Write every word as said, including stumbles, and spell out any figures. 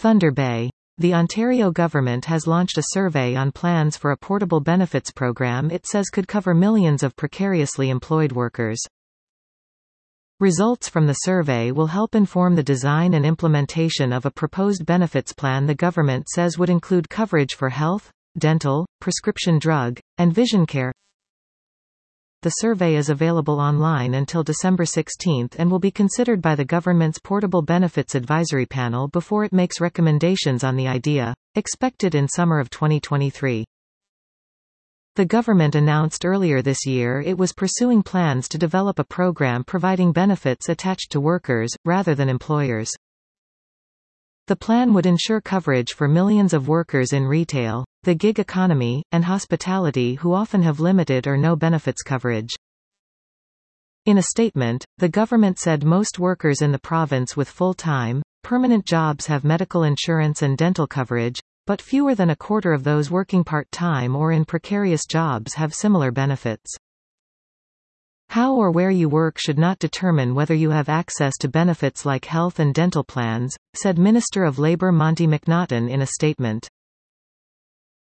Thunder Bay. The Ontario government has launched a survey on plans for a portable benefits program it says could cover millions of precariously employed workers. Results from the survey will help inform the design and implementation of a proposed benefits plan the government says would include coverage for health, dental, prescription drug, and vision care. The survey is available online until December sixteenth and will be considered by the government's Portable Benefits Advisory Panel before it makes recommendations on the idea, expected in summer of twenty twenty-three. The government announced earlier this year it was pursuing plans to develop a program providing benefits attached to workers, rather than employers. The plan would ensure coverage for millions of workers in retail, the gig economy, and hospitality who often have limited or no benefits coverage. In a statement, the government said most workers in the province with full-time, permanent jobs have medical insurance and dental coverage, but fewer than a quarter of those working part-time or in precarious jobs have similar benefits. How or where you work should not determine whether you have access to benefits like health and dental plans, said Minister of Labour Monty McNaughton in a statement.